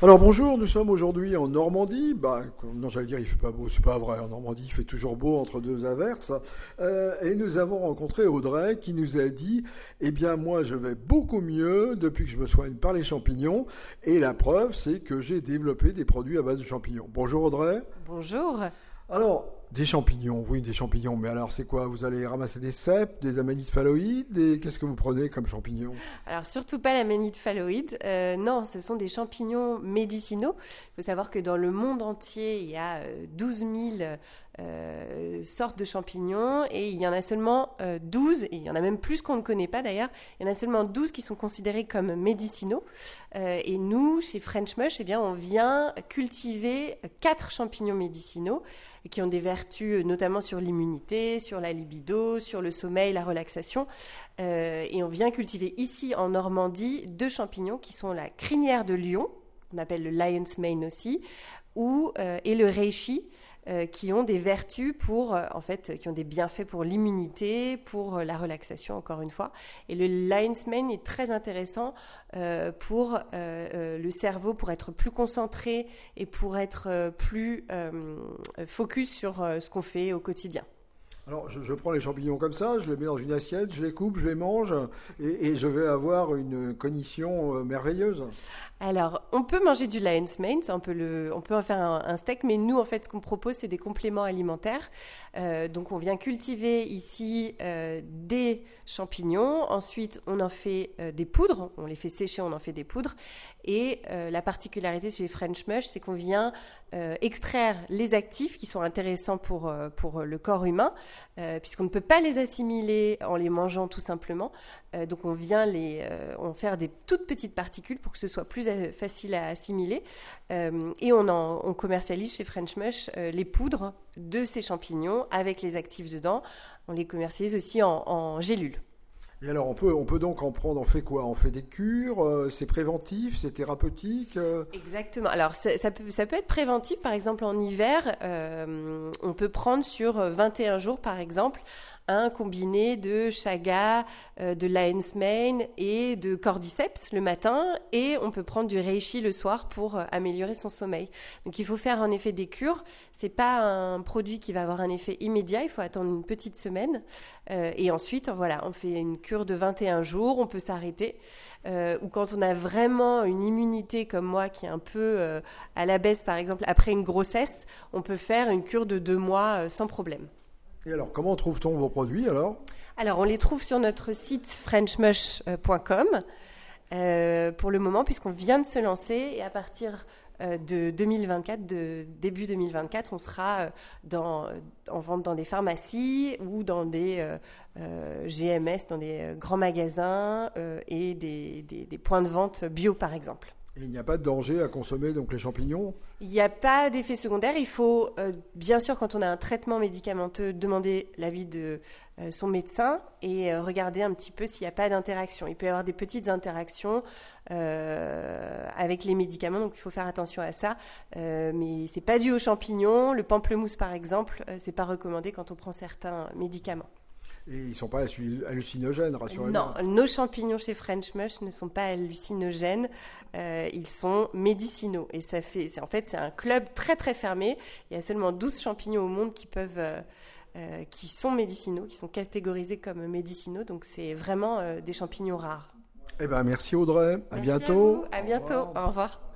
Alors bonjour, nous sommes aujourd'hui en Normandie. Non, j'allais dire il fait pas beau, c'est pas vrai. En Normandie, il fait toujours beau entre deux averses. Et nous avons rencontré Audrey qui nous a dit, eh bien moi je vais beaucoup mieux depuis que je me soigne par les champignons. Et la preuve, c'est que j'ai développé des produits à base de champignons. Bonjour Audrey. Bonjour. Alors, des champignons, oui, des champignons. Mais alors, c'est quoi? Vous allez ramasser des cèpes, des amanite phalloïdes, et qu'est-ce que vous prenez comme champignons? Alors, surtout pas l'amanite phalloïde. Non, ce sont des champignons médicinaux. Il faut savoir que dans le monde entier, il y a 12 000 sortes de champignons et il y en a seulement 12, et il y en a même plus qu'on ne connaît pas d'ailleurs, il y en a seulement 12 qui sont considérés comme médicinaux. Et nous, chez French Mush, eh bien, on vient cultiver 4 champignons médicinaux qui ont des vertus notamment sur l'immunité, sur la libido, sur le sommeil, la relaxation. Et on vient cultiver ici en Normandie 2 champignons qui sont la crinière de lion, on appelle le lion's mane aussi, et le reishi, qui ont des vertus qui ont des bienfaits pour l'immunité, pour la relaxation, encore une fois. Et le lion's mane est très intéressant pour le cerveau, pour être plus concentré et pour être plus focus sur ce qu'on fait au quotidien. Alors, je prends les champignons comme ça, je les mets dans une assiette, je les coupe, je les mange, et je vais avoir une cognition merveilleuse. Alors, on peut manger du lion's mane, on peut en faire un steak, mais nous, en fait, ce qu'on propose, c'est des compléments alimentaires. Donc, on vient cultiver ici des champignons. Ensuite, on en fait des poudres. On les fait sécher, on en fait des poudres. Et la particularité chez French Mush, c'est qu'on vient extraire les actifs qui sont intéressants pour le corps humain, puisqu'on ne peut pas les assimiler en les mangeant tout simplement. Donc, on vient on faire des toutes petites particules pour que ce soit plus facile à assimiler. Et on commercialise chez French Mush les poudres de ces champignons avec les actifs dedans. On les commercialise aussi en gélules. Et alors, on peut donc en prendre, on fait quoi? On fait des cures, c'est préventif, c'est thérapeutique Exactement. Alors, ça peut être préventif. Par exemple, en hiver, on peut prendre sur 21 jours, par exemple, un combiné de chaga, de lion's mane et de cordyceps le matin, et on peut prendre du reishi le soir pour améliorer son sommeil. Donc il faut faire en effet des cures. C'est pas un produit qui va avoir un effet immédiat, il faut attendre une petite semaine, et ensuite voilà, on fait une cure de 21 jours, on peut s'arrêter. Ou quand on a vraiment une immunité comme moi qui est un peu à la baisse, par exemple après une grossesse, on peut faire une cure de 2 mois sans problème. Et alors, comment trouve-t-on vos produits alors? Alors, on les trouve sur notre site frenchmush.com pour le moment, puisqu'on vient de se lancer. Et à partir de 2024, de début 2024, on sera en vente dans des pharmacies ou dans des GMS, dans des grands magasins et des points de vente bio, par exemple. Et il n'y a pas de danger à consommer donc les champignons? Il n'y a pas d'effet secondaire. Il faut, bien sûr, quand on a un traitement médicamenteux, demander l'avis de son médecin et regarder un petit peu s'il n'y a pas d'interaction. Il peut y avoir des petites interactions avec les médicaments, donc il faut faire attention à ça. Mais ce n'est pas dû aux champignons. Le pamplemousse, par exemple, ce n'est pas recommandé quand on prend certains médicaments. Et ils ne sont pas hallucinogènes, rassurez-moi. Non, nos champignons chez French Mush ne sont pas hallucinogènes, ils sont médicinaux. Et c'est un club très très fermé. Il y a seulement 12 champignons au monde qui sont médicinaux, qui sont catégorisés comme médicinaux. Donc c'est vraiment des champignons rares. Eh bien, merci Audrey. À bientôt. À bientôt. Au revoir.